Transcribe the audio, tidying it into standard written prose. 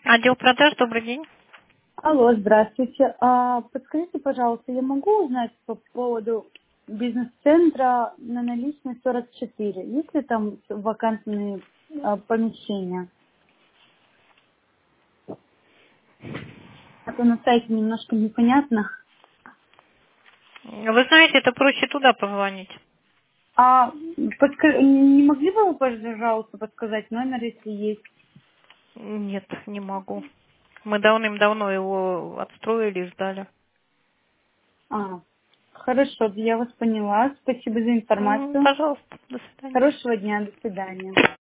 Отдел продаж, добрый день. Алло, здравствуйте. Подскажите, пожалуйста, я могу узнать по поводу бизнес-центра на наличной 44? Есть ли там вакантные помещения? А то на сайте немножко непонятно. Вы знаете, это проще туда позвонить. Не могли бы вы, пожалуйста, подсказать номер, если есть? Нет, не могу. Мы давным-давно его отстроили и ждали. Хорошо, я вас поняла. Спасибо за информацию. Пожалуйста, до свидания. Хорошего дня, до свидания.